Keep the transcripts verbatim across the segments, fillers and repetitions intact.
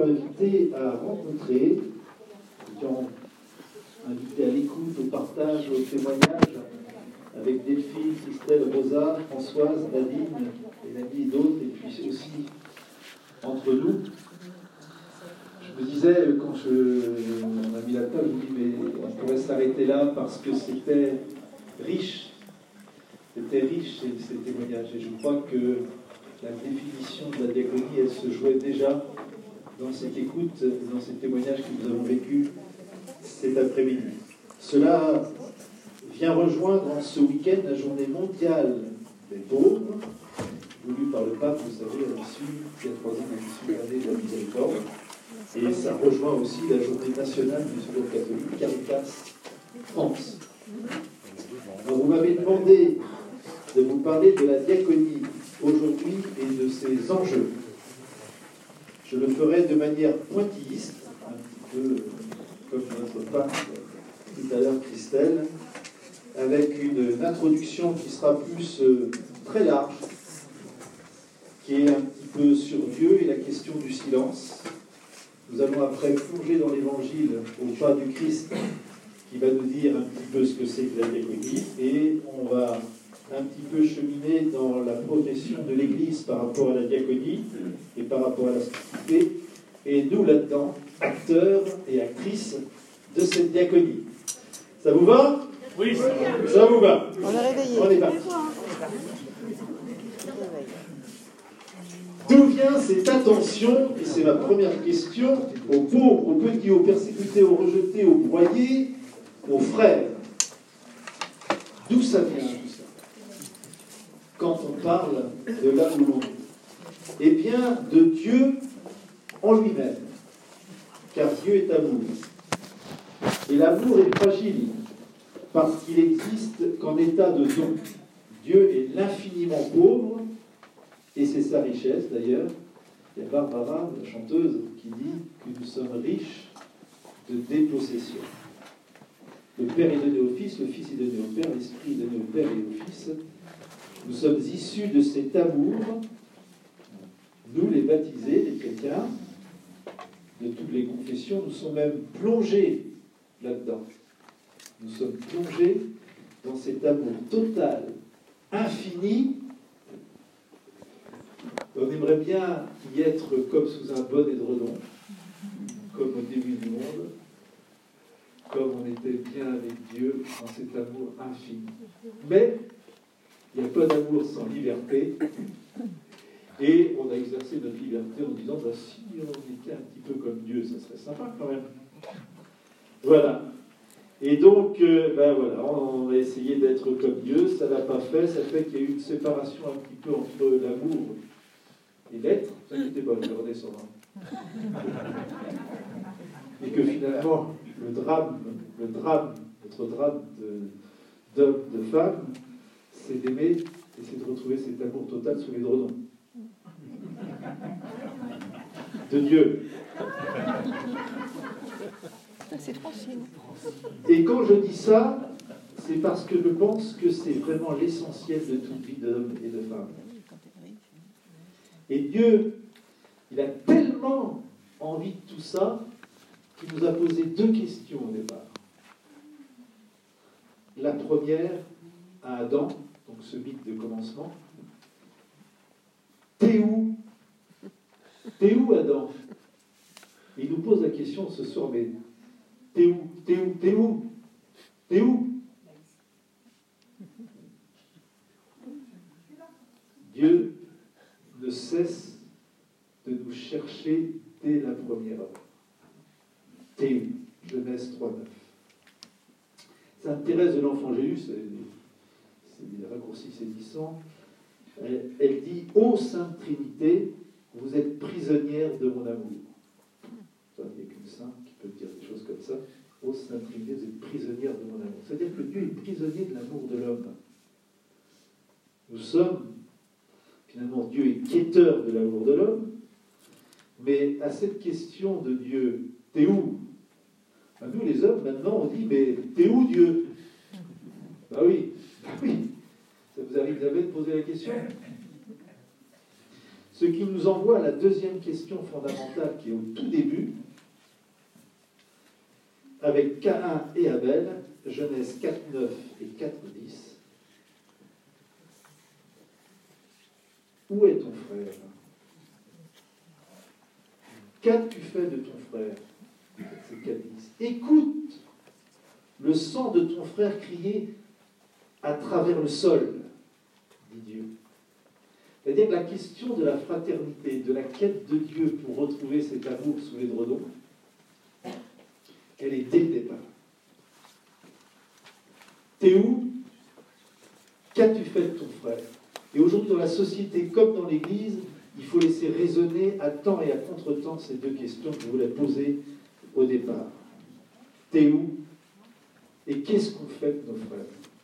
invité à rencontrer, étant invité à l'écoute, au partage, au témoignage, avec Delphine, Christelle, Rosa, Françoise, Nadine, et l'ami et d'autres, et puis aussi entre nous. Je me disais, quand je, on a mis la table, je me dis, mais on pourrait s'arrêter là parce que c'était riche. C'était riche ces, ces témoignages. Et je crois que la définition de la diaconie, elle se jouait déjà dans cette écoute, dans ces témoignages que nous avons vécus cet après-midi. Cela vient rejoindre en ce week-end la journée mondiale des pauvres, voulue par le pape, vous savez, à l'issue, il y a trois ans, à l'issue de l'année de la miséricorde. Et ça rejoint aussi la journée nationale du secours catholique, Caritas France. Alors, vous m'avez demandé de vous parler de la diaconie aujourd'hui et de ses enjeux. Je le ferai de manière pointilliste, un petit peu comme notre pape tout à l'heure, Christelle, avec une introduction qui sera plus euh, très large, qui est un petit peu sur Dieu et la question du silence. Nous allons après plonger dans l'évangile au pas du Christ, qui va nous dire un petit peu ce que c'est que la diaconie, et on va un petit peu cheminer dans la progression de l'Église par rapport à la diaconie et par rapport à la sainteté, et nous là-dedans, acteurs et actrices de cette diaconie. Ça vous va? Oui, ça vous va. On est réveillé. On est parti. D'où vient cette attention, et c'est ma première question, aux pauvres, aux petits, aux persécutés, aux rejetés, aux broyés, aux frères? D'où ça vient tout ça? Quand on parle de là où l'on est. Eh bien, de Dieu en lui-même. Car Dieu est amour. Et l'amour est fragile, parce qu'il existe qu'en état de don. Dieu est l'infiniment pauvre, et c'est sa richesse d'ailleurs. Il y a Barbara, la chanteuse, qui dit que nous sommes riches de dépossession. Le Père est donné au Fils, le Fils est donné au Père, l'Esprit est donné au Père et au Fils. Nous sommes issus de cet amour, nous les baptisés, les chrétiens, de toutes les confessions, nous sommes même plongés là-dedans. Nous sommes plongés dans cet amour total, infini. On aimerait bien y être comme sous un bon édredon, comme au début du monde, comme on était bien avec Dieu dans cet amour infini. Mais il n'y a pas d'amour sans liberté, et on a exercé notre liberté en disant bah, si on était un petit peu comme Dieu, ça serait sympa quand même. Voilà. Et donc, euh, ben voilà, on a essayé d'être comme Dieu, ça n'a pas fait, ça fait qu'il y a eu une séparation un petit peu entre l'amour et l'être. Ne vous inquiétez pas, je vais redescendre. Et que finalement, le drame, le drame, notre drame de, d'homme, de femme, c'est d'aimer et c'est de retrouver cet amour total sous l'édredon. De Dieu. C'est Francine. Et quand je dis ça, c'est parce que je pense que c'est vraiment l'essentiel de toute vie d'homme et de femme. Et Dieu, il a tellement envie de tout ça qu'il nous a posé deux questions au départ. La première à Adam, donc ce mythe de commencement. T'es où? T'es où, Adam? Et il nous pose la question ce soir, mais t'es où? T'es où? T'es où? T'es où? Dieu ne cesse de nous chercher dès la première heure. T'es où? Genèse trois neuf. Sainte Thérèse de l'Enfant Jésus, c'est des raccourcis saisissants, elle, elle dit « Ô Sainte Trinité, vous êtes prisonnière de mon amour. » Il n'y a qu'une sainte qui peut dire des choses comme ça. « Ô Sainte Trinité, vous êtes prisonnière de mon amour. » C'est-à-dire que Dieu est prisonnier de l'amour de l'homme. Nous sommes, finalement, Dieu est quêteur de l'amour de l'homme, mais à cette question de Dieu, t'es où? Ben nous, les hommes, maintenant, on dit, mais t'es où, Dieu? Ben oui, ben oui. Ça vous arrive jamais de poser la question? Ce qui nous envoie à la deuxième question fondamentale, qui est au tout début avec Caïn et Abel, Genèse quatre, neuf et quatre, dix. Où est ton frère? Qu'as-tu fait de ton frère? C'est quatre, dix. Écoute le sang de ton frère crier à travers le sol, dit Dieu. C'est-à-dire que la question de la fraternité, de la quête de Dieu pour retrouver cet amour sous l'édredon, elle est dès le départ. T'es où? Qu'as-tu fait de ton frère? Et aujourd'hui, dans la société comme dans l'Église, il faut laisser résonner à temps et à contre-temps ces deux questions que je voulais poser au départ. T'es où? Et qu'est-ce qu'on fait de nos frères?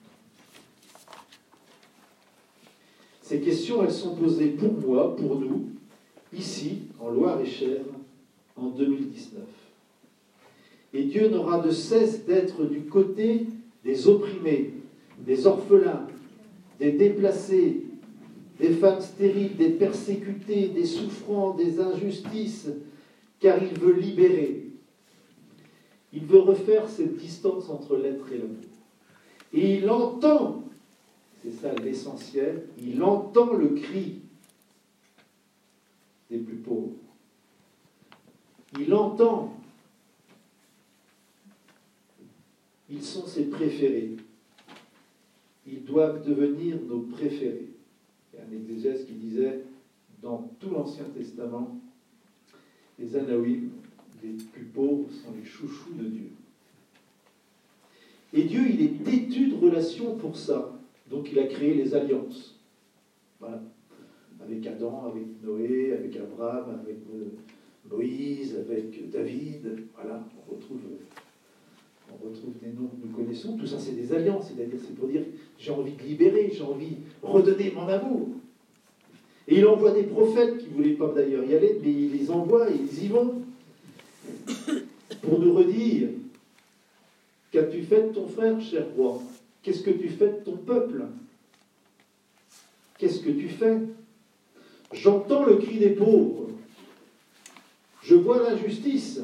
Ces questions, elles sont posées pour moi, pour nous, ici, en Loire-et-Cher, en deux mille dix-neuf. Et Dieu n'aura de cesse d'être du côté des opprimés, des orphelins, des déplacés, des femmes stériles, des persécutés, des souffrants, des injustices, car il veut libérer. Il veut refaire cette distance entre l'être et l'homme. Et il entend, c'est ça l'essentiel, il entend le cri des plus pauvres. Il entend. Ils sont ses préférés. Ils doivent devenir nos préférés. Il y a un exégèse qui disait, dans tout l'Ancien Testament, les Anaïm, les plus pauvres, sont les chouchous de Dieu. Et Dieu, il est têtu de relations pour ça. Donc il a créé les alliances. Voilà. Avec Adam, avec Noé, avec Abraham, avec Moïse, avec David. Voilà, on retrouve, on retrouve des noms que nous connaissons. Tout ça, c'est des alliances. C'est-à-dire, c'est pour dire, j'ai envie de libérer, j'ai envie de redonner mon amour. Et il envoie des prophètes qui ne voulaient pas d'ailleurs y aller, mais il les envoie et ils y vont. Pour nous redire, qu'as-tu fait de ton frère, cher roi? Qu'est-ce que tu fais de ton peuple? Qu'est-ce que tu fais? J'entends le cri des pauvres. Je vois l'injustice.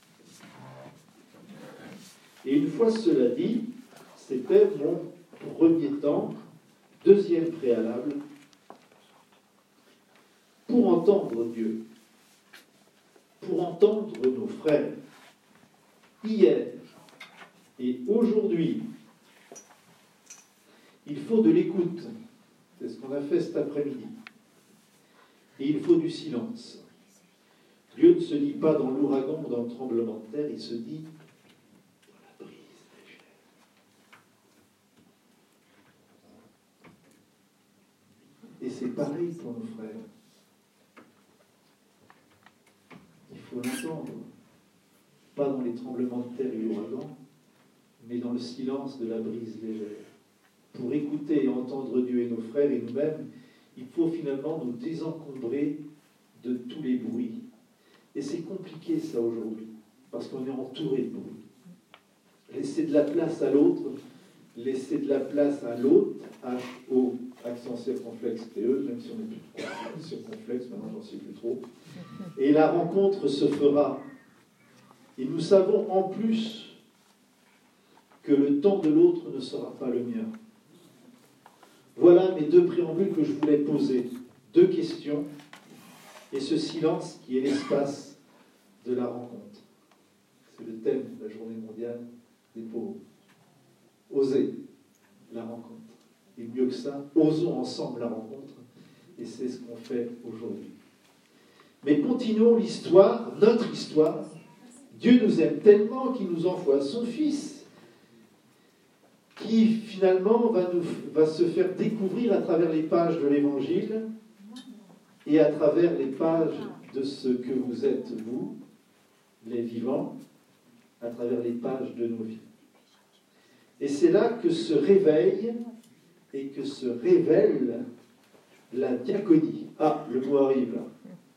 Et une fois cela dit, c'était mon premier temps, deuxième préalable, pour entendre Dieu, pour entendre nos frères. Hier et aujourd'hui, il faut de l'écoute. C'est ce qu'on a fait cet après-midi. Et il faut du silence. Dieu ne se dit pas dans l'ouragan ou dans le tremblement de terre, il se dit dans la brise légère. Et c'est pareil pour nos frères. Il faut l'entendre. Pas dans les tremblements de terre et l'ouragan, mais dans le silence de la brise légère. Pour écouter et entendre Dieu et nos frères et nous-mêmes, il faut finalement nous désencombrer de tous les bruits. Et c'est compliqué ça aujourd'hui, parce qu'on est entouré de bruit. Laisser de la place à l'autre, laisser de la place à l'autre, H O, accent circonflexe T E, même si on n'est plus trop circonflexe, maintenant j'en sais plus trop. Et la rencontre se fera. Et nous savons en plus que le temps de l'autre ne sera pas le mien. Voilà mes deux préambules que je voulais poser. Deux questions et ce silence qui est l'espace de la rencontre. C'est le thème de la journée mondiale des pauvres. Oser la rencontre. Et mieux que ça, osons ensemble la rencontre. Et c'est ce qu'on fait aujourd'hui. Mais continuons l'histoire, notre histoire. Dieu nous aime tellement qu'il nous envoie son Fils, qui finalement va, nous, va se faire découvrir à travers les pages de l'Évangile et à travers les pages de ce que vous êtes, vous, les vivants, à travers les pages de nos vies. Et c'est là que se réveille et que se révèle la diaconie. Ah, le mot arrive là.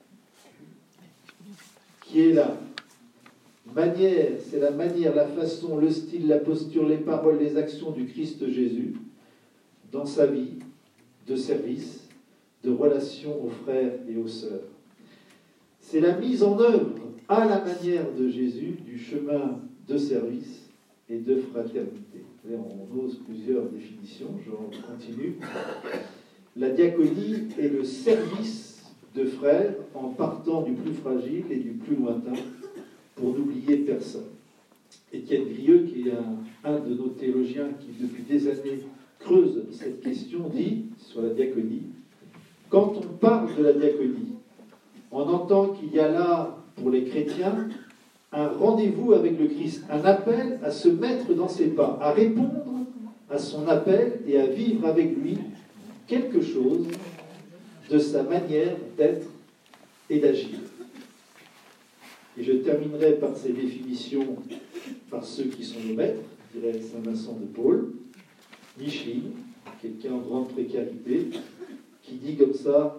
Qui est là. Manière, c'est la manière, la façon, le style, la posture, les paroles, les actions du Christ Jésus dans sa vie de service, de relation aux frères et aux sœurs. C'est la mise en œuvre à la manière de Jésus du chemin de service et de fraternité. On ose plusieurs définitions, je continue. La diaconie est le service de frères en partant du plus fragile et du plus lointain pour n'oublier personne. Étienne Grieux, qui est un, un de nos théologiens qui depuis des années creuse cette question, dit sur la diaconie, quand on parle de la diaconie, on entend qu'il y a là, pour les chrétiens, un rendez-vous avec le Christ, un appel à se mettre dans ses pas, à répondre à son appel et à vivre avec lui quelque chose de sa manière d'être et d'agir. Et je terminerai par ces définitions, par ceux qui sont nos maîtres, je dirais Saint Vincent de Paul, Micheline, quelqu'un en grande précarité, qui dit comme ça,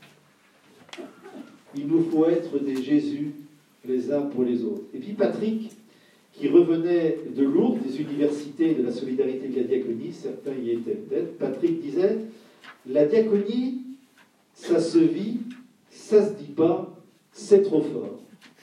il nous faut être des Jésus les uns pour les autres. Et puis Patrick, qui revenait de Lourdes, des universités de la solidarité de la diaconie, certains y étaient peut-être, Patrick disait, la diaconie, ça se vit, ça se dit pas, c'est trop fort.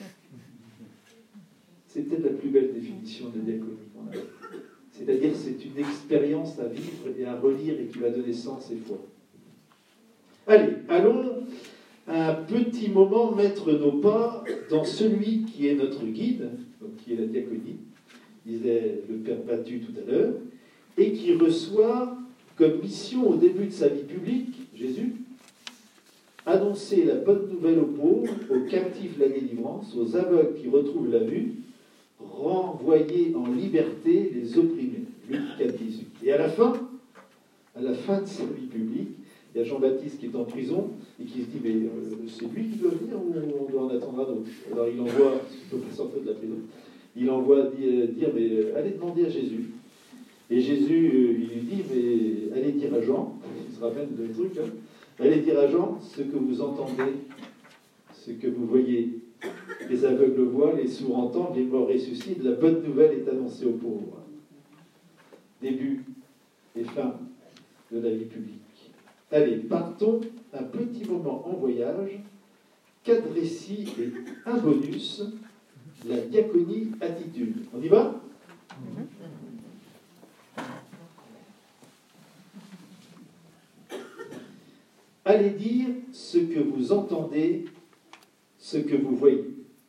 C'est peut-être la plus belle définition de diaconie qu'on a. C'est-à-dire que c'est une expérience à vivre et à relire et qui va donner sens et foi. Allez, allons un petit moment mettre nos pas dans celui qui est notre guide, donc qui est la diaconie, disait le Père Battu tout à l'heure, et qui reçoit comme mission au début de sa vie publique, Jésus, annoncer la bonne nouvelle aux pauvres, aux captifs la délivrance, aux aveugles qui retrouvent la vue, renvoyer en liberté les opprimés. Luc quatre, dix-huit. Et à la fin, à la fin de sa vie publique, il y a Jean-Baptiste qui est en prison et qui se dit, mais euh, c'est lui qui doit venir ou on doit en attendre un autre? Alors il envoie, il ne peut pas sortir de la prison, il envoie dire, dire mais euh, allez demander à Jésus. Et Jésus, euh, il lui dit, mais allez dire à Jean, il se rappelle de truc, hein, allez dire à Jean ce que vous entendez, ce que vous voyez. Les aveugles voient, les sourds entendent, les morts ressuscitent, la bonne nouvelle est annoncée aux pauvres. Début et fin de la vie publique. Allez, partons un petit moment en voyage, quatre récits et un bonus, la diaconie attitude. On y va ? Allez dire ce que vous entendez, ce que vous voyez.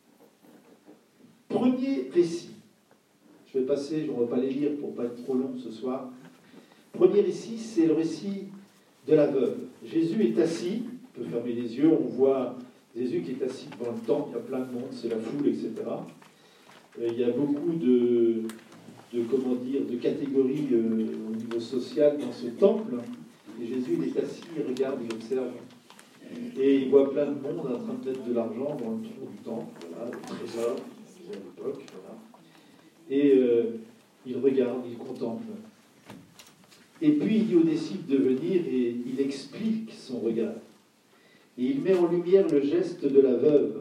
Premier récit. Je vais passer, je ne vais pas les lire pour ne pas être trop long ce soir. Premier récit, c'est le récit de la veuve. Jésus est assis, on peut fermer les yeux, on voit Jésus qui est assis devant le temple, il y a plein de monde, c'est la foule, et cetera. Euh, il y a beaucoup de, de, comment dire, de catégories euh, au niveau social dans ce temple. Et Jésus, il est assis, il regarde, il observe. Et il voit plein de monde en train de mettre de l'argent dans le trou du temple, voilà, le trésor, à l'époque, voilà. Et euh, il regarde, il contemple. Et puis il dit aux disciples de venir et il explique son regard. Et il met en lumière le geste de la veuve,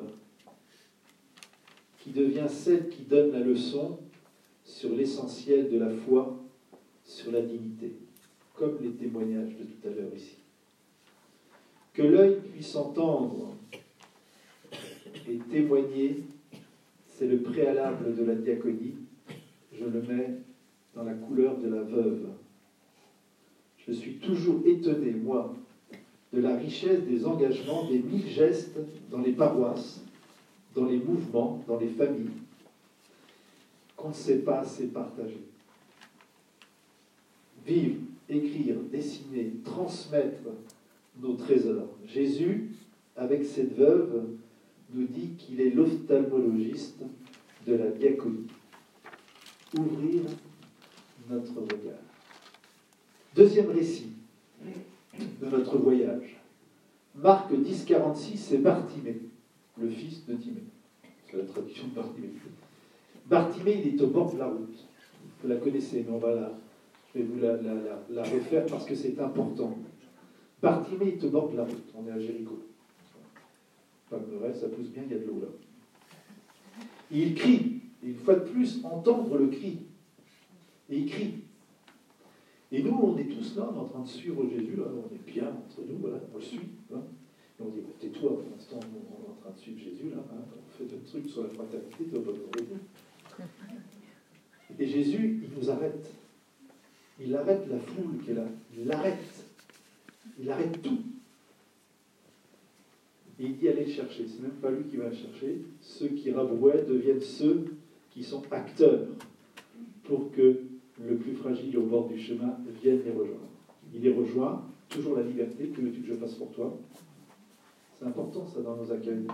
qui devient celle qui donne la leçon sur l'essentiel de la foi, sur la dignité, comme les témoignages de tout à l'heure ici. Que l'œil puisse entendre et témoigner, c'est le préalable de la diaconie. Je le mets dans la couleur de la veuve. Je suis toujours étonné, moi, de la richesse des engagements, des mille gestes dans les paroisses, dans les mouvements, dans les familles, qu'on ne sait pas assez partager. Vivre, écrire, dessiner, transmettre nos trésors. Jésus, avec cette veuve, nous dit qu'il est l'ophtalmologiste de la diaconie. Ouvrir notre regard. Deuxième récit de notre voyage. Marc dix, quarante-six, c'est Bartimée, le fils de Timée. C'est la traduction de Bartimée. Bartimée, il est au bord de la route. Vous la connaissez, mais on va la, je vais vous la, la, la, la refaire parce que c'est important. Bartimée est au bord de la route. On est à Jéricho. Pas de vrai, ça pousse bien, il y a de l'eau là. Et il crie. Et une fois de plus, entendre le cri. Et il crie. Et nous, on est tous là, on est en train de suivre Jésus, là, on est bien entre nous, voilà, on le suit. Hein. Et on dit, tais-toi, pour l'instant, on est en train de suivre Jésus, là, hein, on fait d'autres trucs sur la fraternité, tu vas pas nous aider. Et Jésus, il nous arrête. Il arrête la foule qui est là. Il l'arrête. Il arrête tout. Et il dit allez le chercher. C'est même pas lui qui va le chercher. Ceux qui rabrouaient deviennent ceux qui sont acteurs pour que le plus fragile au bord du chemin vienne les rejoindre. Il les rejoint, toujours la liberté. Que veux-tu que je fasse pour toi? C'est important ça dans nos accueils.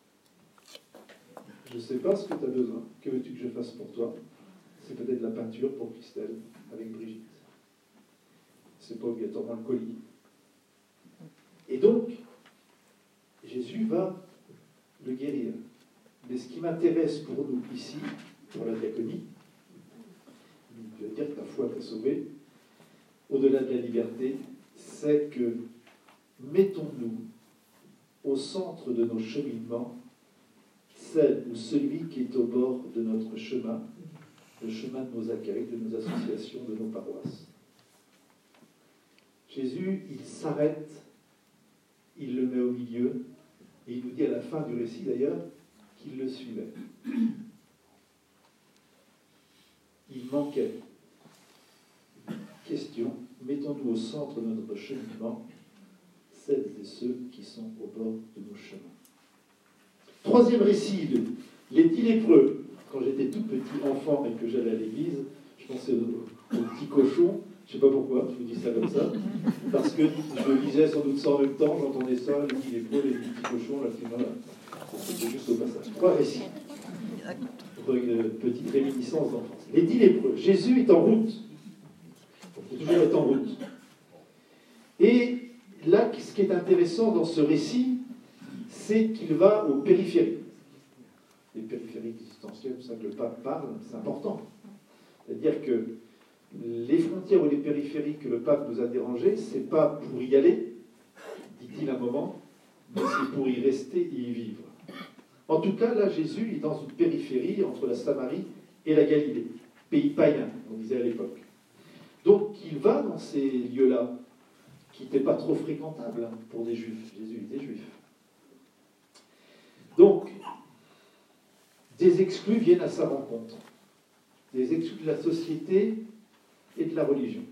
Je ne sais pas ce que tu as besoin. Que veux-tu que je fasse pour toi? C'est peut-être la peinture pour Christelle avec Brigitte. C'est pas obligatoirement le colis. Et donc, Jésus va le guérir. Mais ce qui m'intéresse pour nous ici, pour la diaconie, je veux dire que ta foi t'a sauvé, au-delà de la liberté, c'est que mettons-nous au centre de nos cheminements celle ou celui qui est au bord de notre chemin, le chemin de nos accueils, de nos associations, de nos paroisses. Jésus, il s'arrête, il le met au milieu, et il nous dit à la fin du récit d'ailleurs qu'il le suivait. Il manquait. Question, mettons-nous au centre de notre cheminement, celles et ceux qui sont au bord de nos chemins. Troisième récit, les dix lépreux. Quand j'étais tout petit enfant et que j'allais à l'église, je pensais aux, aux petits cochons. Je ne sais pas pourquoi, je vous dis ça comme ça. Parce que je lisais sans doute ça en même temps, j'entendais ça, les dix lépreux, les petits cochons, là, c'était juste au passage. Trois récits. Pour une petite réminiscence d'enfance. Les dix lépreux. Jésus est en route. Il faut toujours être en route. Et là, ce qui est intéressant dans ce récit, c'est qu'il va aux périphéries. Les périphériques existentielles, c'est ça que le pape parle, c'est important. C'est-à-dire que les frontières ou les périphéries que le pape nous a dérangées, c'est pas pour y aller, dit-il un moment, mais c'est pour y rester et y vivre. En tout cas, là, Jésus est dans une périphérie entre la Samarie et la Galilée, pays païen, on disait à l'époque. Donc, il va dans ces lieux-là, qui n'étaient pas trop fréquentables hein, pour des juifs. Jésus était juif. Donc, des exclus viennent à sa rencontre. Des exclus de la société et de la religion.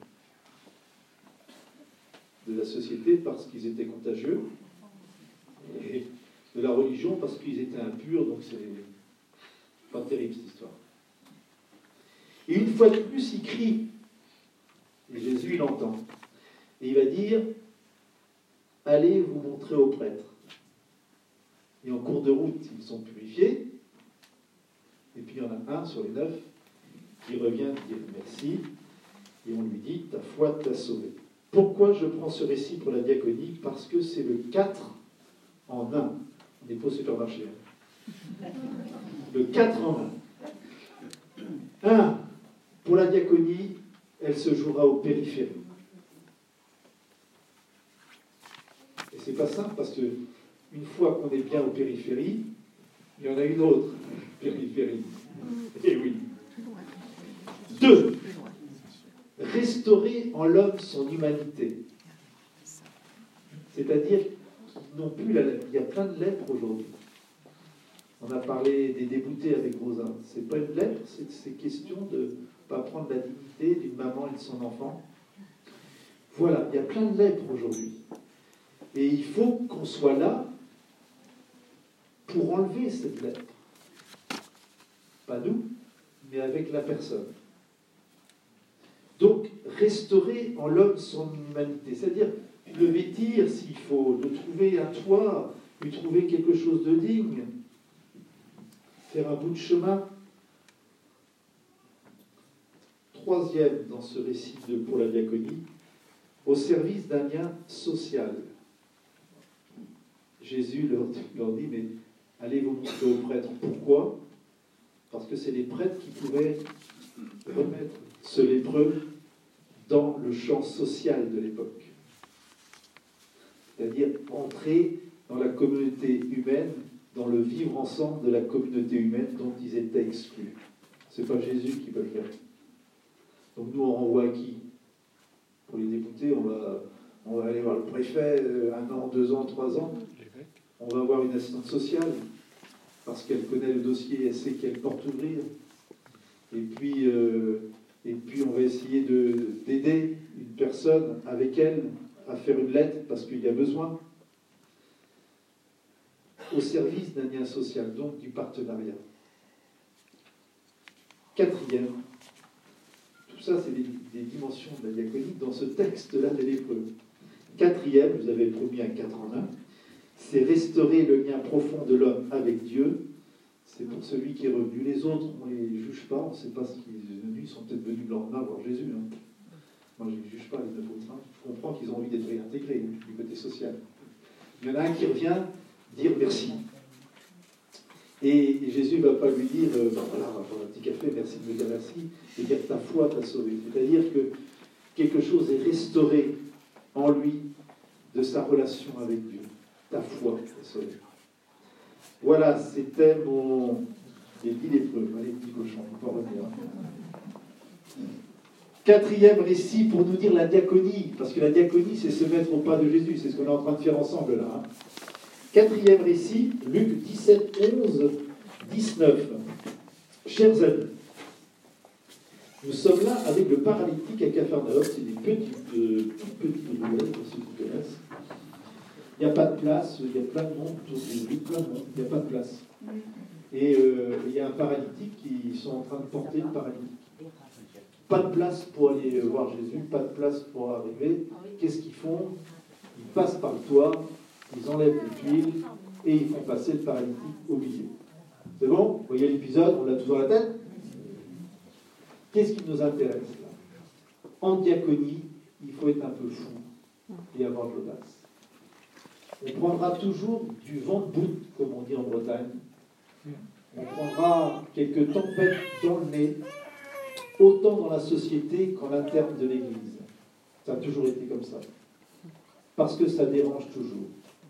De la société parce qu'ils étaient contagieux, et de la religion parce qu'ils étaient impurs, donc c'est pas terrible cette histoire. Et une fois de plus, il crie, et Jésus il entend. Et il va dire, allez vous montrer aux prêtres. Et en cours de route, ils sont purifiés. Et puis il y en a un sur les neuf qui revient dire merci. Et on lui dit, ta foi t'a sauvé. Pourquoi je prends ce récit pour la diaconie? Parce que c'est le quatre en un. On n'est pas au supermarché. Hein. Le quatre en un. un. Pour la diaconie, elle se jouera aux périphéries. Et c'est pas simple parce que une fois qu'on est bien aux périphéries, il y en a une autre périphérie. Et oui. Deux. Restaurer en l'homme son humanité. C'est-à-dire qu'ils n'ont plus la lèpre. Il y a plein de lèpres aujourd'hui. On a parlé des déboutés avec Rosa. C'est pas une lèpre, c'est, c'est question de ne pas prendre la dignité d'une maman et de son enfant. Voilà, il y a plein de lèpres aujourd'hui. Et il faut qu'on soit là pour enlever cette lèpre. Pas nous, mais avec la personne. Donc, restaurer en l'homme son humanité. C'est-à-dire, le vêtir s'il faut, de trouver un toit, lui trouver quelque chose de digne, faire un bout de chemin. Troisième, dans ce récit de, pour la diaconie, au service d'un lien social. Jésus leur, leur dit, mais allez vous montrer aux prêtres. Pourquoi? Parce que c'est les prêtres qui pouvaient remettre ce lépreux dans le champ social de l'époque. C'est-à-dire entrer dans la communauté humaine, dans le vivre ensemble de la communauté humaine dont ils étaient exclus. Ce n'est pas Jésus qui peut le faire. Donc nous, on renvoie à qui? Pour les déboutés, on va, on va aller voir le préfet, un an, deux ans, trois ans. On va voir une assistante sociale, parce qu'elle connaît le dossier, elle sait quelle porte ouvrir. Et puis, euh, et puis on va essayer de, d'aider une personne avec elle à faire une lettre parce qu'il y a besoin. Au service d'un lien social, donc du partenariat. Quatrième, tout ça c'est des, des dimensions de la diaconie dans ce texte-là de l'Hébreu. Quatrième, vous avez promis un quatre en un, c'est restaurer le lien profond de l'homme avec Dieu. C'est pour celui qui est revenu. Les autres, on ne les juge pas, on ne sait pas ce qu'ils sont venus, ils sont peut-être venus le lendemain voir Jésus. Hein. Moi, je ne les juge pas, les neuf autres. Hein. Je comprends qu'ils ont envie d'être réintégrés hein, du côté social. Il y en a un qui revient dire merci. Et Jésus ne va pas lui dire, euh, ben voilà, on va prendre un petit café, merci de me dire merci, et dire ta foi t'a sauvé. C'est-à-dire que quelque chose est restauré en lui de sa relation avec Dieu. Ta foi t'a sauvé. Voilà, c'était mon... J'ai dit l'épreuve, allez, petit cochon, on peut revenir. Quatrième récit pour nous dire la diaconie, parce que la diaconie, c'est se mettre au pas de Jésus, c'est ce qu'on est en train de faire ensemble là. Hein. Quatrième récit, Luc dix-sept, onze, dix-neuf. Chers amis, nous sommes là avec le paralytique à Capharnaüm, c'est des petites, euh, petites roulettes pour ceux qui connaissent. Il n'y a pas de place, il y a plein de monde, plein de monde, il n'y a pas de place. Et euh, il y a un paralytique qui sont en train de porter le paralytique. Pas de place pour aller voir Jésus, pas de place pour arriver. Qu'est-ce qu'ils font? Ils passent par le toit, ils enlèvent les tuiles et ils font passer le paralytique au milieu. C'est bon? Vous voyez l'épisode, on l'a tous dans la tête? Qu'est-ce qui nous intéresse là? En diaconie, il faut être un peu fou et avoir de l'audace. On prendra toujours du vent debout, comme on dit en Bretagne. On prendra quelques tempêtes dans le nez, autant dans la société qu'en interne de l'Église. Ça a toujours été comme ça. Parce que ça dérange toujours.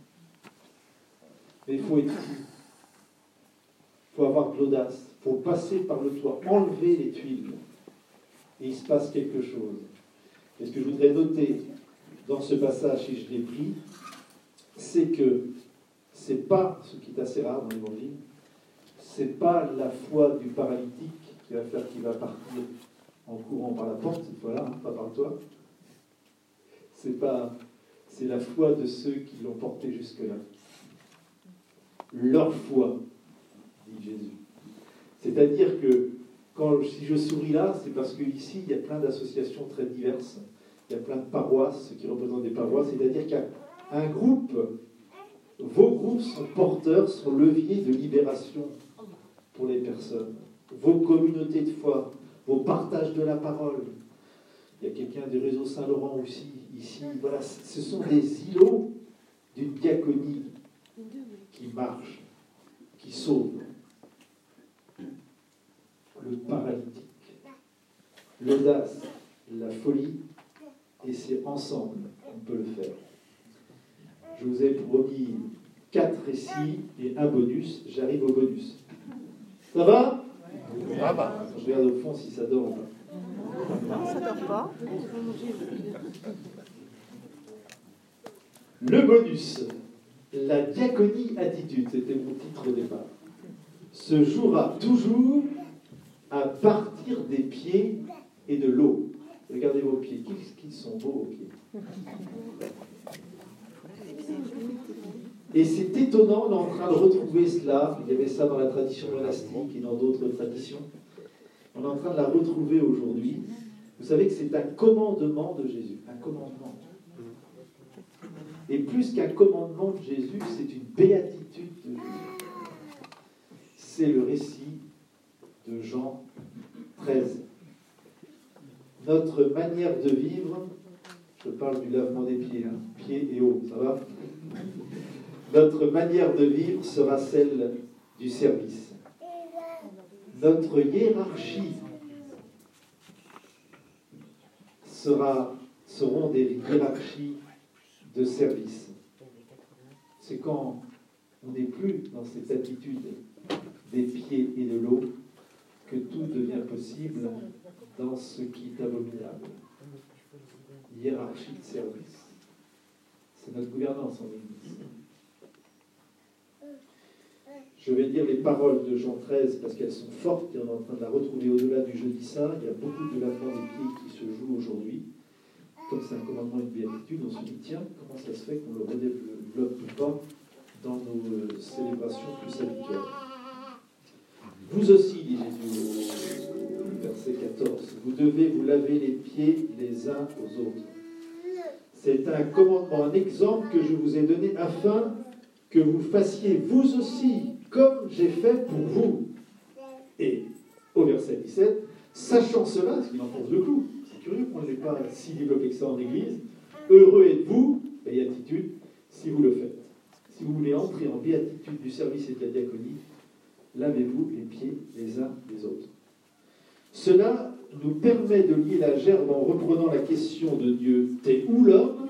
Mais il faut être fou. Il faut avoir de l'audace. Il faut passer par le toit, enlever les tuiles. Et il se passe quelque chose. Et ce que je voudrais noter dans ce passage, si je l'ai pris, c'est que c'est pas, ce qui est assez rare dans l'Évangile, c'est pas la foi du paralytique qui va faire qu'il va partir en courant par la porte, cette fois-là, hein, pas par le toit. C'est pas, c'est la foi de ceux qui l'ont porté jusque-là. Leur foi, dit Jésus. C'est-à-dire que quand, si je souris là, c'est parce qu'ici, il y a plein d'associations très diverses. Il y a plein de paroisses qui représentent des paroisses. C'est-à-dire qu'il y a un groupe, vos groupes sont porteurs, sont leviers de libération pour les personnes. Vos communautés de foi, vos partages de la parole. Il y a quelqu'un du réseau Saint-Laurent aussi, ici. Voilà, ce sont des îlots d'une diaconie qui marche, qui sauve. Le paralytique, l'audace, la folie, et c'est ensemble qu'on peut le faire. Je vous ai promis quatre récits et un bonus. J'arrive au bonus. Ça va? Ah bah. Je regarde au fond si ça dort ou pas. Ça dort pas. Le bonus. La diaconie attitude, c'était mon titre au départ, se jouera toujours à partir des pieds et de l'eau. Regardez vos pieds, qu'ils sont beaux vos pieds. Et c'est étonnant, on est en train de retrouver cela. Il y avait ça dans la tradition monastique et dans d'autres traditions. On est en train de la retrouver aujourd'hui. Vous savez que c'est un commandement de Jésus. Un commandement. Et plus qu'un commandement de Jésus, c'est une béatitude de Jésus. C'est le récit de Jean treize. Notre manière de vivre, je parle du lavement des pieds, hein, pieds et eau, ça va? Notre manière de vivre sera celle du service. Notre hiérarchie sera, seront des hiérarchies de service. C'est quand on n'est plus dans cette attitude des pieds et de l'eau que tout devient possible dans ce qui est abominable. Hiérarchie de service. C'est notre gouvernance en Église. Je vais lire les paroles de Jean treize parce qu'elles sont fortes et on est en train de la retrouver au-delà du jeudi saint. Il y a beaucoup de lavements des pieds qui se jouent aujourd'hui. Comme c'est un commandement et une béatitude, on se dit tiens, comment ça se fait qu'on le redéveloppe pas dans nos euh, célébrations plus habituelles. Vous aussi, dit Jésus au verset quatorze, vous devez vous laver les pieds les uns aux autres. C'est un commandement, un exemple que je vous ai donné afin que vous fassiez vous aussi comme j'ai fait pour vous. Et au verset dix-sept, sachant cela, parce qu'il enfonce le clou, c'est curieux qu'on ne l'ait pas si développé que ça en Église, heureux êtes-vous, béatitude, si vous le faites. Si vous voulez entrer en béatitude du service et de la diaconie, lavez-vous les pieds les uns des autres. Cela nous permet de lier la gerbe en reprenant la question de Dieu, t'es où l'homme?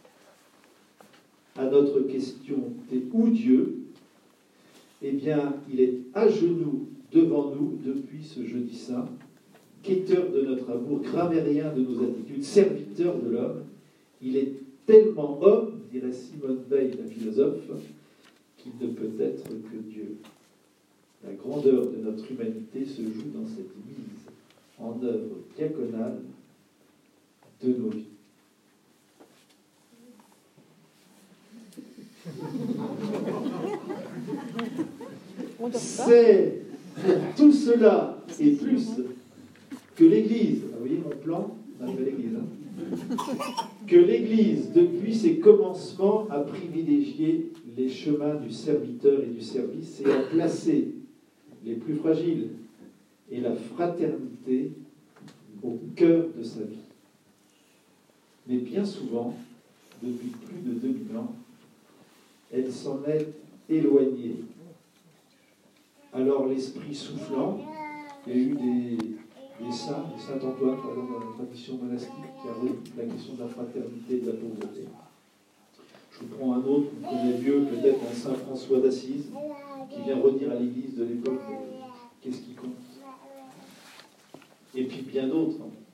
À notre question, t'es où Dieu? Eh bien, il est à genoux devant nous depuis ce jeudi saint, quêteur de notre amour, grammairien de nos attitudes, serviteur de l'homme. Il est tellement homme, dirait Simone Veil, la philosophe, qu'il ne peut être que Dieu. La grandeur de notre humanité se joue dans cette mise en œuvre diaconale de nos vies. C'est tout cela et plus que l'Église, vous voyez mon plan, on a fait l'Église, hein, que l'Église, depuis ses commencements, a privilégié les chemins du serviteur et du service et a placé les plus fragiles et la fraternité au cœur de sa vie. Mais bien souvent, depuis plus de deux mille ans, elle s'en est éloignée. Alors l'esprit soufflant, il y a eu des, des saints, des saint Antoine, par exemple, dans la tradition monastique, qui a redit la question de la fraternité et de la pauvreté. Je vous prends un autre, vous connaissez mieux, peut-être un saint François d'Assise, qui vient redire à l'église de l'époque euh, qu'est-ce qui compte. Et puis bien d'autres.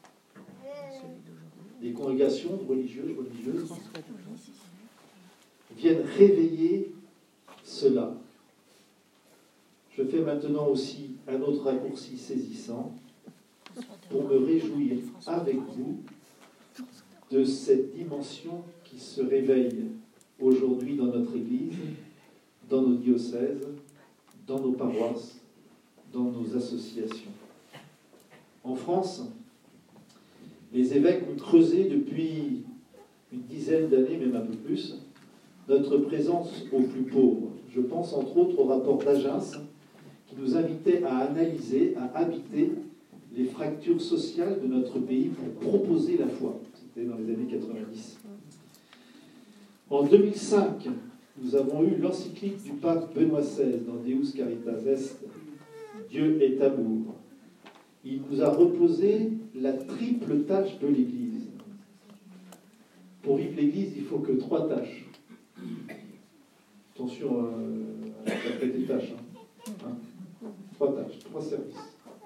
Des congrégations religieuses, religieuses viennent réveiller cela. Je fais maintenant aussi un autre raccourci saisissant pour me réjouir avec vous de cette dimension qui se réveille aujourd'hui dans notre Église, dans nos diocèses, dans nos paroisses, dans nos associations. En France, les évêques ont creusé depuis une dizaine d'années, même un peu plus, notre présence aux plus pauvres. Je pense entre autres au rapport d'Agens qui nous invitait à analyser, à habiter les fractures sociales de notre pays pour proposer la foi. C'était dans les années quatre-vingt-dix. En deux mille cinq, nous avons eu l'encyclique du pape Benoît seize dans Deus Caritas Est, Dieu est amour. Il nous a reposé la triple tâche de l'Église. Pour vivre l'Église, il faut que trois tâches. Attention à interpréter les tâches. Hein. Hein. Trois tâches, trois services.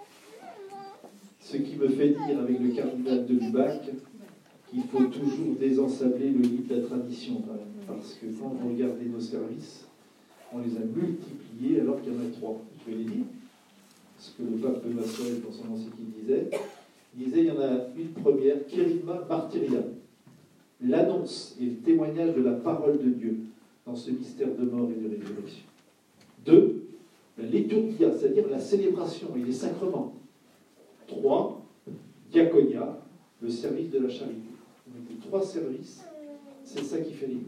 Ce qui me fait dire avec le cardinal de Lubac qu'il faut toujours désensabler le lit de la tradition, quand même. Parce que quand vous regardez nos services, on les a multipliés alors qu'il y en a trois. Je vais les dire. Ce que le pape Benoît seize, dans son encyclique, disait. Il disait, il y en a une première, Kerygma Martyria, l'annonce et le témoignage de la parole de Dieu dans ce mystère de mort et de résurrection. Deux, la liturgia, c'est-à-dire la célébration et les sacrements. Trois, diaconia, le service de la charité. On met trois services, c'est ça qui fait l'Église.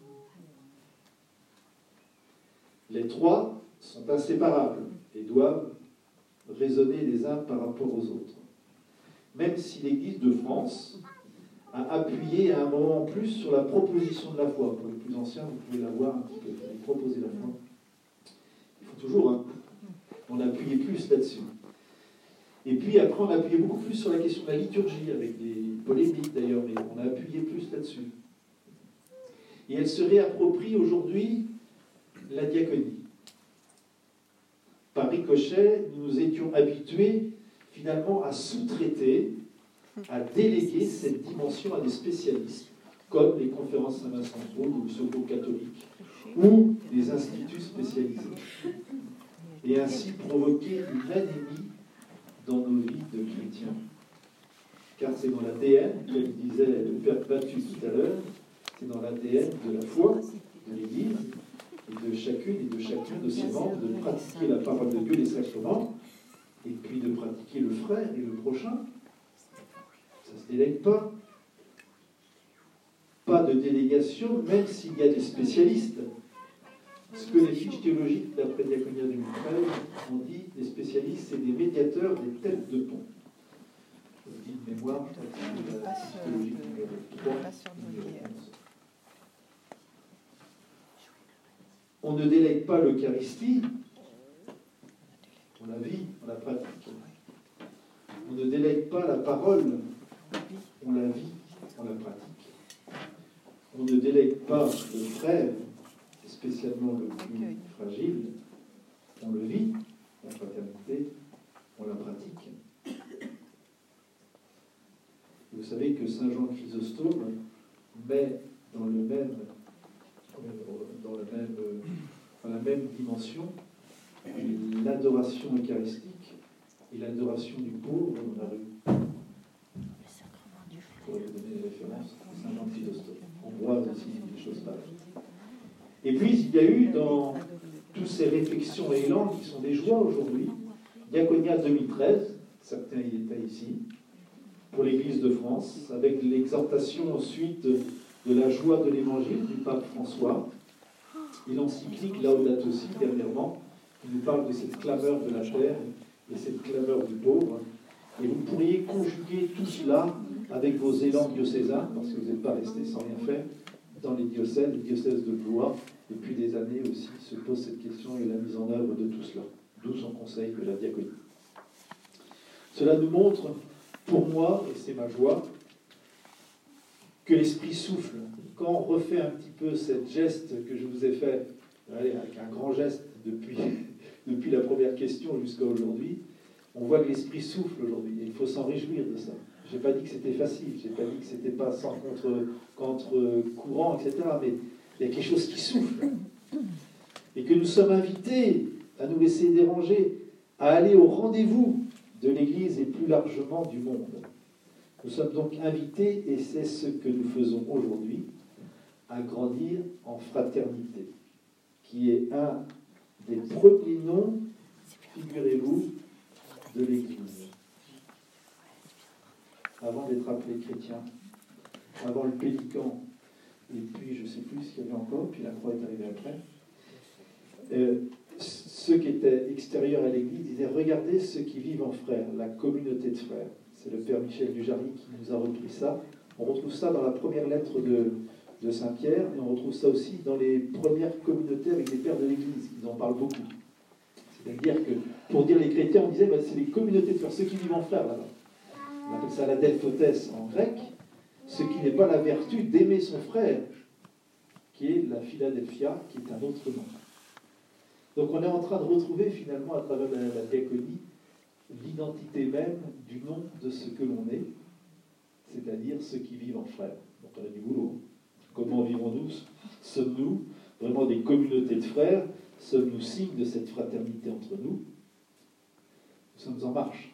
Les trois sont inséparables et doivent raisonner les uns par rapport aux autres. Même si l'Église de France a appuyé à un moment en plus sur la proposition de la foi. Pour les plus anciens, vous pouvez la voir un petit peu, vous proposer la foi. Il faut toujours, hein, on a appuyé plus là-dessus. Et puis après, on a appuyé beaucoup plus sur la question de la liturgie, avec des polémiques d'ailleurs, mais on a appuyé plus là-dessus. Et elle se réapproprie aujourd'hui la diaconie. Par ricochet, nous nous étions habitués finalement à sous-traiter, à déléguer cette dimension à des spécialistes, comme les conférences Saint-Vincent de Paul ou le Secours catholique, ou des instituts spécialisés. et ainsi provoquer une anémie dans nos vies de chrétiens. Car c'est dans l'A D N, comme disait le Père Battu tout à l'heure, c'est dans l'A D N de la foi, de l'Église, et de chacune et de chacun de ses membres, de pratiquer la parole de Dieu, les sacrements, et puis de pratiquer le frère et le prochain. Ça ne se délègue pas. Pas de délégation, même s'il y a des spécialistes. Ce que les fiches théologiques d'après Diaconia deux mille treize ont dit, les spécialistes, c'est des médiateurs des têtes de pont. Je vous dis de mémoire, je crois que c'est la fiche théologique numéro trois, numéro onze. On ne délègue pas l'Eucharistie, on la vit, on la pratique. On ne délègue pas la parole, on la vit, on la pratique. On ne délègue pas le frère, spécialement le plus fragile, on le vit, la fraternité, on la pratique. Vous savez que Saint Jean Chrysostome met dans le même, dans le même, dans la même dimension l'adoration eucharistique et l'adoration du pauvre dans la rue. Je pourrais vous donner les références. Saint Jean Chrysostome. On voit aussi des choses pareilles. Et puis, il y a eu dans toutes ces réflexions et élans qui sont des joies aujourd'hui, Diaconia deux mille treize, certains y étaient ici, pour l'Église de France, avec l'exhortation ensuite de la joie de l'Évangile du pape François, et l'encyclique Laudato Si, dernièrement, qui nous parle de cette clameur de la terre et cette clameur du pauvre. Et vous pourriez conjuguer tout cela avec vos élans diocésains, parce que vous n'êtes pas restés sans rien faire, dans les diocèses, les diocèses de Blois, depuis des années aussi se pose cette question et la mise en œuvre de tout cela, d'où son conseil de la diaconie. Cela nous montre, pour moi, et c'est ma joie, que l'Esprit souffle. Quand on refait un petit peu cette geste que je vous ai fait, allez, avec un grand geste depuis, depuis la première question jusqu'à aujourd'hui, on voit que l'Esprit souffle aujourd'hui, et il faut s'en réjouir de ça. Je n'ai pas dit que c'était facile, je n'ai pas dit que ce n'était pas sans contre, contre courant, et cetera, mais il y a quelque chose qui souffle. Et que nous sommes invités à nous laisser déranger, à aller au rendez-vous de l'Église et plus largement du monde. Nous sommes donc invités, et c'est ce que nous faisons aujourd'hui, à grandir en fraternité, qui est un des premiers noms, figurez-vous, de l'Église. Avant d'être appelé chrétien, avant le pélican, et puis je ne sais plus ce qu'il y avait encore, puis la croix est arrivée après. Euh, ceux qui étaient extérieurs à l'Église disaient « Regardez ceux qui vivent en frères, la communauté de frères ». C'est le Père Michel Dujarry qui nous a repris ça. On retrouve ça dans la première lettre de, de Saint-Pierre, et on retrouve ça aussi dans les premières communautés avec les pères de l'Église. Ils en parlent beaucoup. C'est-à-dire que, pour dire les chrétiens, on disait bah, c'est les communautés de frères, ceux qui vivent en frères là-bas. On appelle ça la delphotès en grec, ce qui n'est pas la vertu d'aimer son frère, qui est la Philadelphia, qui est un autre nom. Donc on est en train de retrouver finalement à travers la, la diaconie l'identité même du nom de ce que l'on est, c'est-à-dire ceux qui vivent en frères. Donc on a du boulot. Comment vivons-nous? Sommes-nous vraiment des communautés de frères? Sommes-nous signes de cette fraternité entre nous? Nous sommes en marche.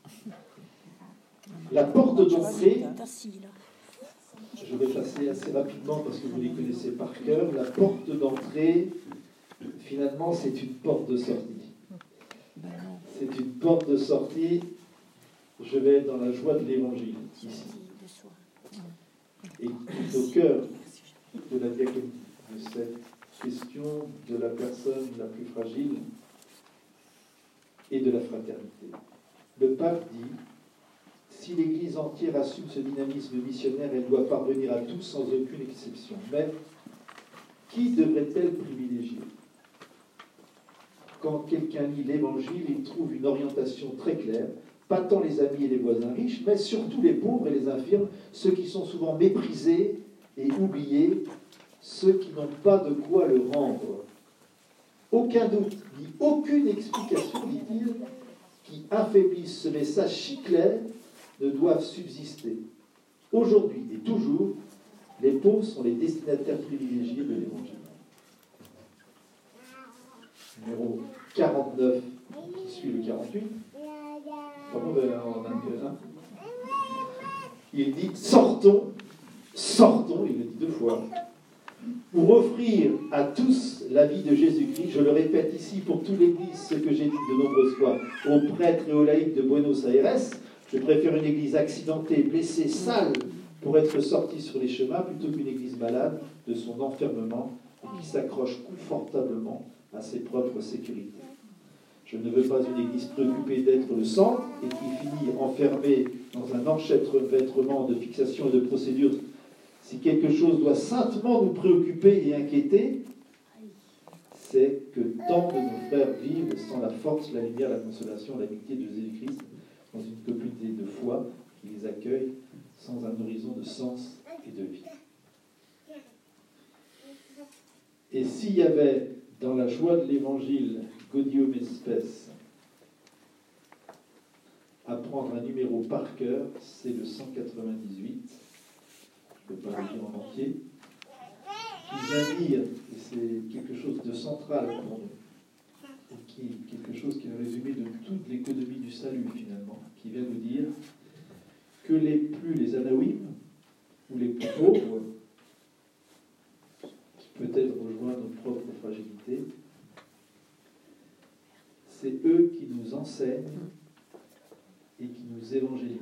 La porte d'entrée, je vais passer assez rapidement parce que vous les connaissez par cœur, la porte d'entrée, finalement, c'est une porte de sortie. C'est une porte de sortie, je vais être dans la joie de l'Évangile, ici. Et tout au cœur de la diaconie, de cette question de la personne la plus fragile et de la fraternité. Le pape dit, si l'Église entière assume ce dynamisme missionnaire, elle doit parvenir à tous sans aucune exception. Mais qui devrait-elle privilégier? Quand quelqu'un lit l'Évangile, il trouve une orientation très claire, pas tant les amis et les voisins riches, mais surtout les pauvres et les infirmes, ceux qui sont souvent méprisés et oubliés, ceux qui n'ont pas de quoi le rendre. Aucun doute, ni aucune explication, dit-il, qui affaiblissent ce message si clair, ne doivent subsister. Aujourd'hui et toujours, les pauvres sont les destinataires privilégiés de l'Évangile. Numéro quarante-neuf, qui suit le quarante-huit, comment en un, il dit sortons, sortons, il le dit deux fois, pour offrir à tous la vie de Jésus-Christ. Je le répète ici pour toute l'Église, ce que j'ai dit de nombreuses fois aux prêtres et aux laïcs de Buenos Aires. Je préfère une Église accidentée, blessée, sale, pour être sortie sur les chemins, plutôt qu'une Église malade de son enfermement et qui s'accroche confortablement à ses propres sécurités. Je ne veux pas une Église préoccupée d'être le centre et qui finit enfermée dans un enchevêtrement de fixation et de procédures. Si quelque chose doit saintement nous préoccuper et inquiéter, c'est que tant de nos frères vivent sans la force, la lumière, la consolation, l'amitié de Jésus-Christ, dans une communauté de foi qui les accueille sans un horizon de sens et de vie. Et s'il y avait dans la joie de l'Évangile Gaudium et Spes, apprendre un numéro par cœur, c'est le cent quatre-vingt-dix-huit. Je ne peux pas le dire en entier. Qui vient dire, et c'est quelque chose de central pour nous, et qui est quelque chose qui est un résumé de toute l'économie du salut finalement, qui vient nous dire que les plus les anaouim, ou les plus pauvres, qui peut-être rejoignent notre propre fragilité, c'est eux qui nous enseignent et qui nous évangélisent.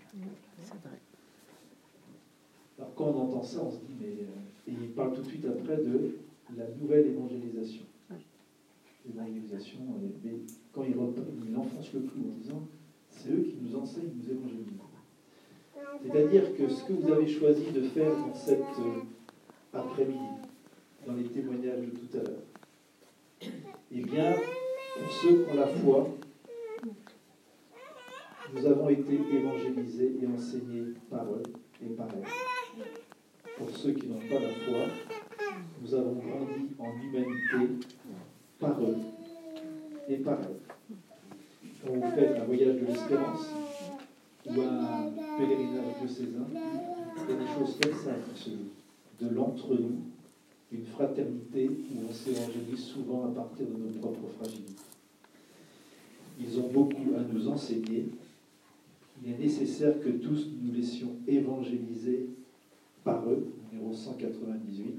Alors quand on entend ça, on se dit, mais... Et il parle tout de suite après de la nouvelle évangélisation. L'évangélisation, mais quand il, il enfonce le clou en disant, c'est eux qui nous enseignent, nous évangélisent. C'est-à-dire que ce que vous avez choisi de faire dans cet euh, après-midi, dans les témoignages de tout à l'heure, eh bien, pour ceux qui ont la foi, nous avons été évangélisés et enseignés par eux et par elles. Pour ceux qui n'ont pas la foi, nous avons grandi en humanité par eux et par elles. Quand vous faites un voyage de l'espérance ou un pèlerinage diocésain, il y a des choses comme ça qui se jouent. De l'entre-nous, une fraternité où on s'évangélise souvent à partir de nos propres fragilités. Ils ont beaucoup à nous enseigner. Il est nécessaire que tous nous laissions évangéliser par eux, numéro cent quatre-vingt-dix-huit.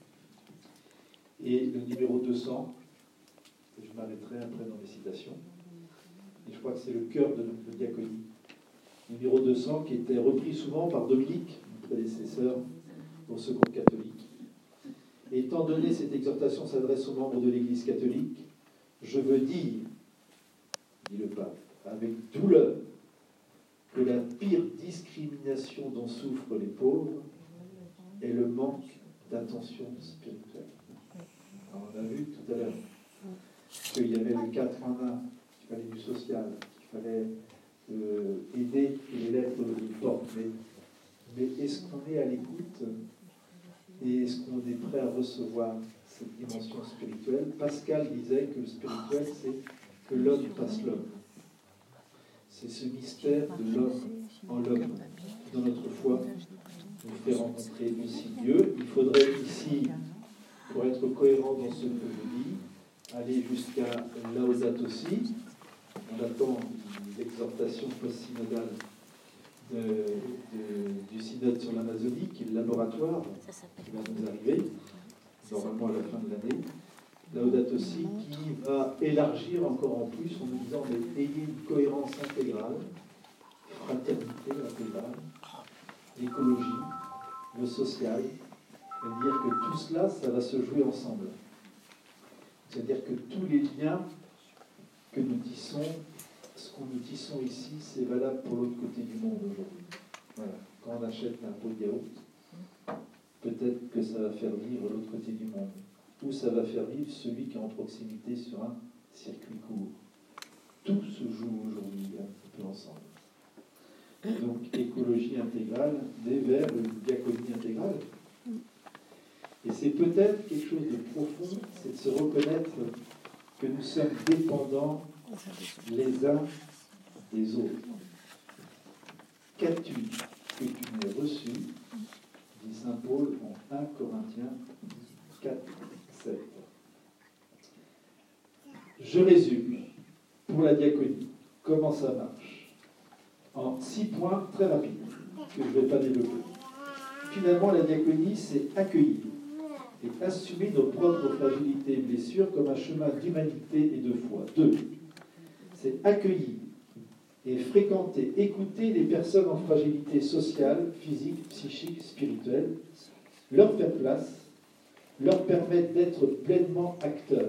Et le numéro deux cents, je m'arrêterai après dans les citations, et je crois que c'est le cœur de notre diaconie. Numéro deux cents qui était repris souvent par Dominique, mon prédécesseur au Secours catholique. Et étant donné cette exhortation s'adresse aux membres de l'Église catholique, je veux dire, dit le pape, avec douleur, que la pire discrimination dont souffrent les pauvres est le manque d'attention spirituelle. Alors on a vu tout à l'heure qu'il y avait le quatre en un, qu'il fallait du social, qu'il fallait euh, aider les lettres de porte. Mais, mais est-ce qu'on est à l'écoute et est-ce qu'on est prêt à recevoir cette dimension spirituelle? Pascal disait que le spirituel, c'est que l'homme passe l'homme. C'est ce mystère de l'homme en l'homme qui, dans notre foi, nous fait rencontrer aussi Dieu. Il faudrait ici, pour être cohérent dans ce que je dis, aller jusqu'à Laudato Si. On attend l'exhortation post-synodale de, de, du synode sur l'Amazonie, qui est le laboratoire qui va nous arriver, normalement à la fin de l'année. Laudato Si, qui va élargir encore en plus en nous disant mais ayez une cohérence intégrale, fraternité intégrale, l'écologie, le social, c'est-à-dire que tout cela, ça va se jouer ensemble. C'est-à-dire que tous les liens que nous tissons, ce qu'on nous tissons ici, c'est valable pour l'autre côté du monde aujourd'hui. Voilà. Quand on achète un pot de yaourt, peut-être que ça va faire vivre l'autre côté du monde. Ou ça va faire vivre celui qui est en proximité sur un circuit court. Tout se joue aujourd'hui un petit peu ensemble. Donc, écologie intégrale, des vers, une diaconie intégrale. Et c'est peut-être quelque chose de profond, c'est de se reconnaître que nous sommes dépendants les uns des autres. Qu'as-tu que tu n'aies reçu, dit saint Paul en un Corinthiens quatre, sept. Je résume pour la diaconie. Comment ça marche? En six points très rapides, que je ne vais pas développer. Finalement, la diaconie, c'est accueillir et assumer nos propres fragilités et blessures comme un chemin d'humanité et de foi. Deux, c'est accueillir et fréquenter, écouter les personnes en fragilité sociale, physique, psychique, spirituelle, leur faire place, leur permettre d'être pleinement acteurs.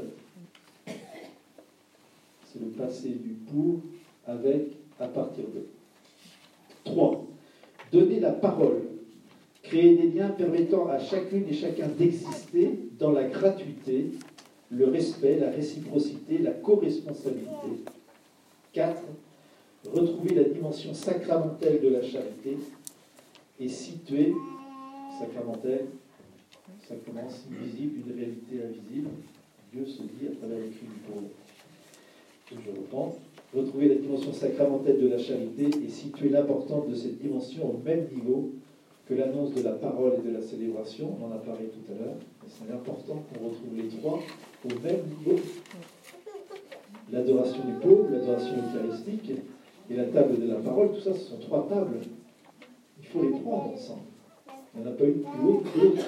C'est le passé du pour, avec, à partir de. Trois, donner la parole, créer des liens permettant à chacune et chacun d'exister dans la gratuité, le respect, la réciprocité, la co-responsabilité. Quatre, retrouver la dimension sacramentelle de la charité et situer, sacramentelle, sacrement, invisible, une réalité invisible, Dieu se dit à travers les cris du pauvre. Je reprends, retrouver la dimension sacramentelle de la charité et situer l'importance de cette dimension au même niveau que l'annonce de la parole et de la célébration. On en a parlé tout à l'heure, mais c'est important qu'on retrouve les trois au même niveau. L'adoration du pauvre, l'adoration eucharistique et la table de la parole, tout ça, ce sont trois tables. Il faut les prendre ensemble. Il n'y en a pas une plus haute que l'autre.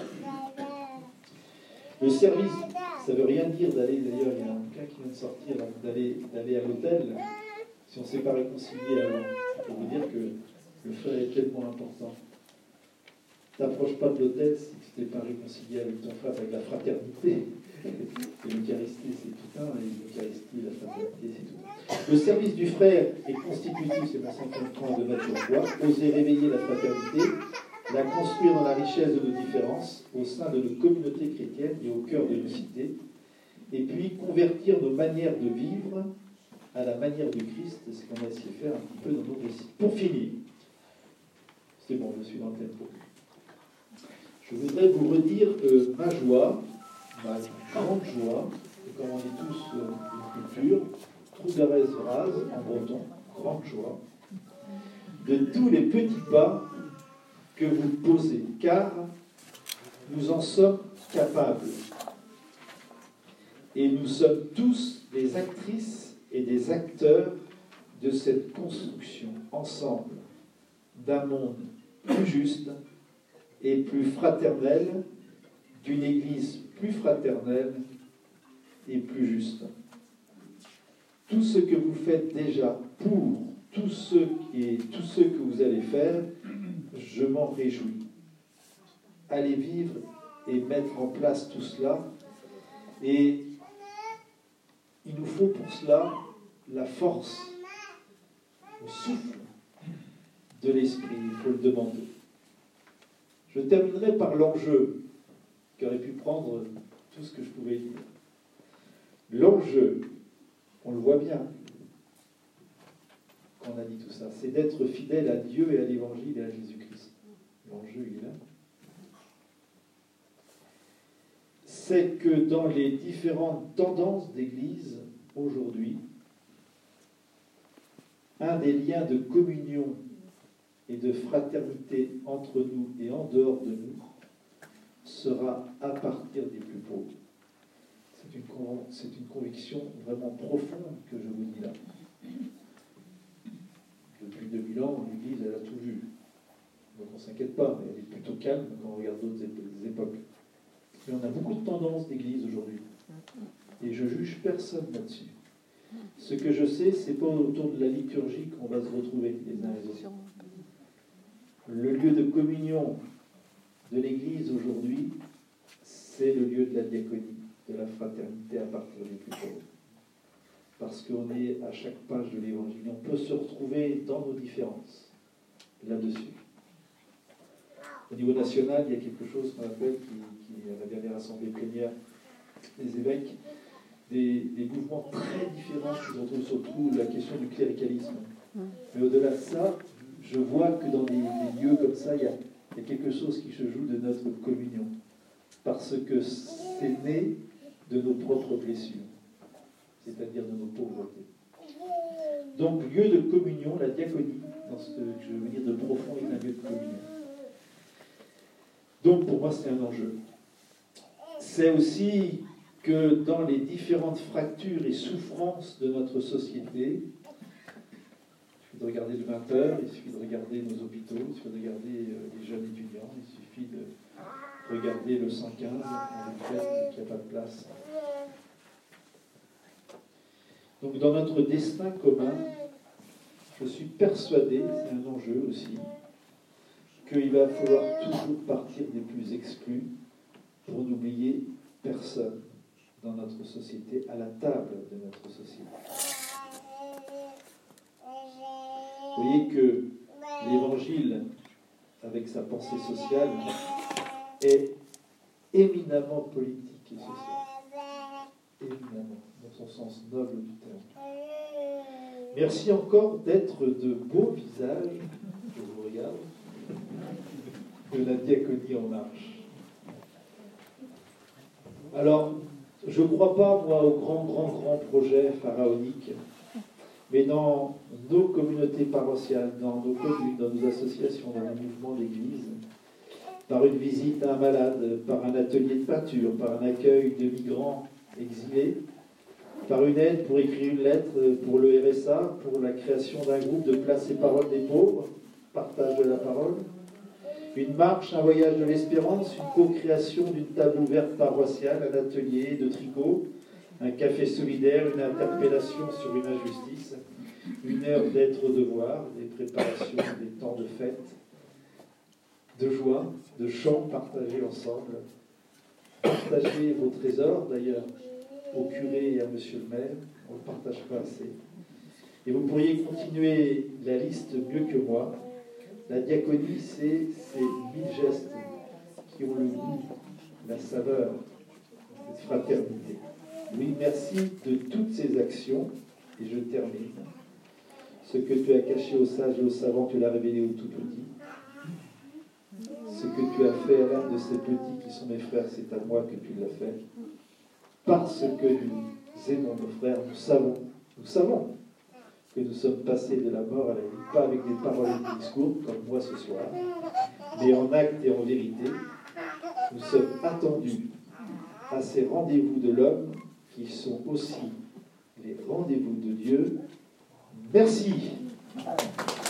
Le service, ça ne veut rien dire d'aller, d'ailleurs, il y a un cas qui vient de sortir, d'aller, d'aller à l'hôtel, si on ne s'est pas réconcilié avant. Ça veut dire que le frère est tellement important. T'approches pas de l'hôtel si tu t'es pas réconcilié avec ton frère, avec la fraternité. Et l'Eucharistie, c'est tout un, et l'Eucharistie, la fraternité, c'est tout un. Le service du frère est constitutif, c'est mon cinquième point de nature foi, oser réveiller la fraternité, la construire dans la richesse de nos différences, au sein de nos communautés chrétiennes et au cœur de nos cités, et puis convertir nos manières de vivre à la manière du Christ, c'est ce qu'on a essayé de faire un petit peu dans nos récits. Pour finir, c'est bon, je suis dans le tempo. Je voudrais vous redire euh, ma joie, ma grande joie, et comme on dit tous euh, une culture, Trougarez Raz en breton, grande joie, de tous les petits pas que vous posez, car nous en sommes capables. Et nous sommes tous des actrices et des acteurs de cette construction, ensemble, d'un monde plus juste et plus fraternel, d'une Église plus fraternelle et plus juste. Tout ce que vous faites déjà pour tous ceux et tous ceux que vous allez faire, je m'en réjouis. Allez vivre et mettre en place tout cela. Et il nous faut pour cela la force, le souffle de l'esprit. Il faut le demander. Je terminerai par l'enjeu qui aurait pu prendre tout ce que je pouvais dire. L'enjeu, on le voit bien quand on a dit tout ça, c'est d'être fidèle à Dieu et à l'Évangile et à Jésus-Christ. L'enjeu, il est là. C'est que dans les différentes tendances d'Église aujourd'hui, un des liens de communion et de fraternité entre nous et en dehors de nous sera à partir des plus pauvres. C'est une, c'est une conviction vraiment profonde que je vous dis là. Depuis deux mille ans, l'Église, elle a tout vu. Donc on ne s'inquiète pas, elle est plutôt calme quand on regarde d'autres époques. Mais on a beaucoup de tendances d'Église aujourd'hui. Et je ne juge personne là-dessus. Ce que je sais, c'est pas autour de la liturgie qu'on va se retrouver les uns les autres. Le lieu de communion de l'Église aujourd'hui, c'est le lieu de la diaconie, de la fraternité à partir des plus pauvres. Parce qu'on est à chaque page de l'Évangile. On peut se retrouver dans nos différences, là-dessus. Au niveau national, il y a quelque chose qu'on appelle, qui, qui à la dernière assemblée plénière des évêques, des, des mouvements très différents qui se retrouvent surtout la question du cléricalisme. Mais au-delà de ça, je vois que dans des, des lieux comme ça, il y, a, il y a quelque chose qui se joue de notre communion. Parce que c'est né de nos propres blessures, c'est-à-dire de nos pauvretés. Donc, lieu de communion, la diaconie, dans ce que je veux dire de profond, est un lieu de communion. Donc, pour moi, c'est un enjeu. C'est aussi que dans les différentes fractures et souffrances de notre société, il suffit de regarder le vingt heures, il suffit de regarder nos hôpitaux, il suffit de regarder les jeunes étudiants, il suffit de regarder le cent quinze, on décrète qu'il n'y a pas de place. Donc dans notre destin commun, je suis persuadé, c'est un enjeu aussi, qu'il va falloir toujours partir des plus exclus pour n'oublier personne dans notre société, à la table de notre société. Vous voyez que l'Évangile, avec sa pensée sociale, est éminemment politique et sociale. Éminemment, dans son sens noble du terme. Merci encore d'être de beaux visages, je vous regarde, de la diaconie en marche. Alors, je ne crois pas, moi, aux grands, grands, grands projets pharaoniques, mais dans nos communautés paroissiales, dans nos communes, dans nos associations, dans les mouvements d'église, par une visite à un malade, par un atelier de peinture, par un accueil de migrants exilés, par une aide pour écrire une lettre pour le R S A, pour la création d'un groupe de Place et Parole des pauvres, partage de la parole, une marche, un voyage de l'espérance, une co-création d'une table ouverte paroissiale, un atelier de tricot, un café solidaire, une interpellation sur une injustice, une heure d'être au devoir, des préparations, des temps de fête, de joie, de chants partagés ensemble. Partagez vos trésors, d'ailleurs, au curé et à monsieur le maire, on ne le partage pas assez. Et vous pourriez continuer la liste mieux que moi. La diaconie, c'est ces mille gestes qui ont le goût, la saveur, cette fraternité. Oui, merci de toutes ces actions, et je termine. Ce que tu as caché aux sages et aux savants, tu l'as révélé aux tout petits. Ce que tu as fait à l'un de ces petits qui sont mes frères, c'est à moi que tu l'as fait. Parce que nous aimons nos frères, nous savons, nous savons que nous sommes passés de la mort à la vie, pas avec des paroles et des discours, comme moi ce soir, mais en acte et en vérité. Nous sommes attendus à ces rendez-vous de l'homme qui sont aussi les rendez-vous de Dieu. Merci.